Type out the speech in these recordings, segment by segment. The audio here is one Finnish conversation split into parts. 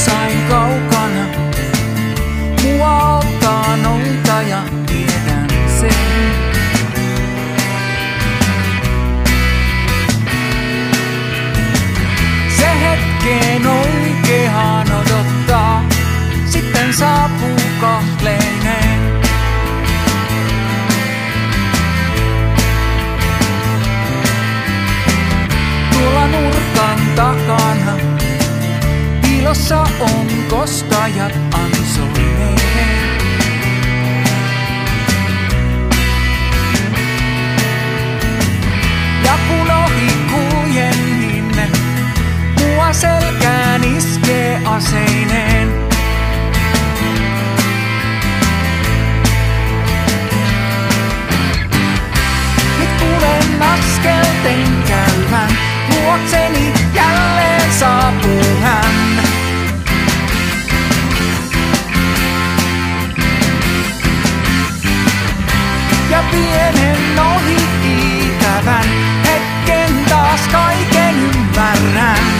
jossain kaukana. Mua ottaa nolta ja tiedän sen. Se hetken oikeaan odottaa, sitten saapuu kahtleinen. Tuolla nurkan takana piilossa on kostajat ansoineen. Ja kun ohi kuljen minne, mua selkään iskee aseineen. Nyt kuulen askelten käyvän, luokseni jälleen saapuu hän. Ja pienen ohi kiitävän hetken taas kaiken ymmärrän.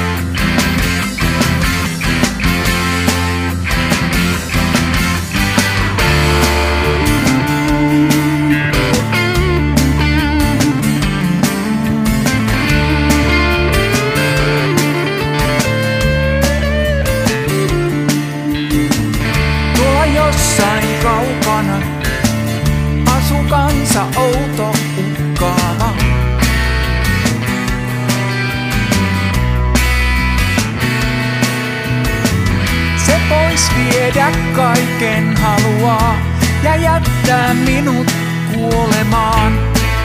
Tuolla jossain kaukana asuu kansa outo uhkaava. Se pois viedä kaiken haluaa ja jättää minut kuolemaan.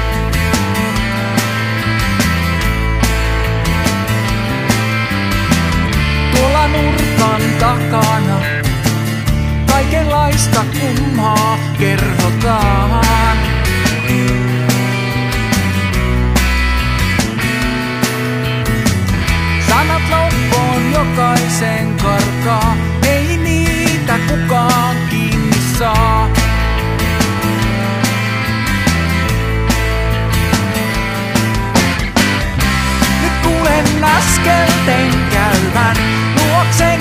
Tuolla nurkan takana kaikenlaista kummaa kerrotaan. Sanat loppuun jokaisen karkaa, ei niitä kukaan kiinni saa. Nyt kuulen askelten käyvän luokseni.